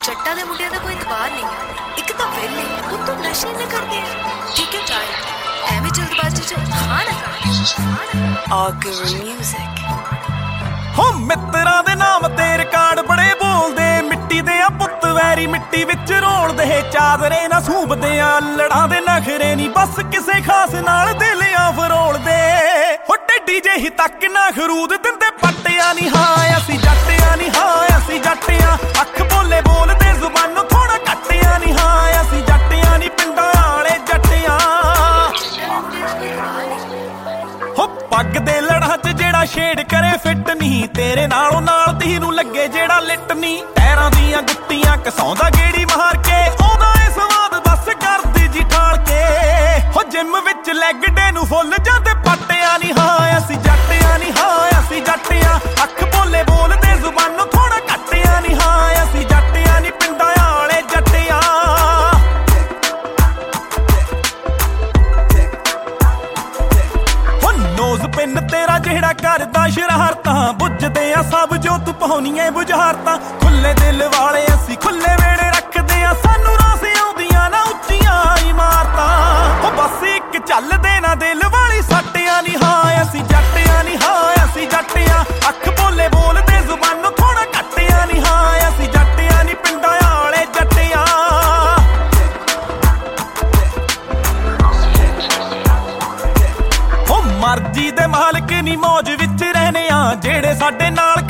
जट्टा दे मुंडियां दा कोई इतबार नहीं, एक तो वेले उत्तों नशे न करदे ठीक है चाहे एवें जल्दबाजी च खाना आकर म्यूजिक हो मित्रा दे नाम ते रिकार्ड बड़े बोलदे मिट्टी दे आ पुत्त वैरी मिट्टी विच रोलदे चादरे ना सूबदे आ लड़ां दे नखरे नी बस किसे खास नाल दिल आ फरोलदे हो टेडी जे ही तक ना खरूद दिंदे पट्टियां नी हां असी जट्टियां नी हां असी जट्टियां अख बोले बोलदे जुबानों थोड़ा कट्टियां नी हां असी जट्टियां नी पिंडां वाले जट्टियां हो पग दे लड़ां च जेड़ा छेड़ करे फिट नहीं तेरे नालों नाल धी नूं लगे जेड़ा लिट नहीं पैरां दियां गुੱਟੀਆਂ कसाउंदा गेड़ी मार के ओदा ए स्वाद बस करदी जी ठाल के हो जिम विच लैग डे नूं फुੱਲ ਜਾਂਦੇ पट्टियां नी हां असी जट्टियां नी हां असी जट्टियां अख बोले बोलदे जुबानों थोड़ा कट्टियां नी हां असी जट्टियां नी पिंडां वाले जट्टियां हो नोज़ पिन तेरा जेड़ा करदा शरारतां बुझदे आ सब जो तू पाउणीए बुझारतां खुले दिल वाले असी खुले वेड़े रखदे आ सानू रास आउंदियां ना उच्चियां इमारतां हो बस एक चलदे ना दिल वाली सट्टियां नी हां असी जट्टियां नी हां असी जट्टियां अख बोले बोलदे जुबानों थोड़ा कट्टियां नी हां असी जट्टियां नी पिंडां वाले जट्टियां हो मर्जी दे मालक नी मौज विच रहने आ जेड़े साडे नाल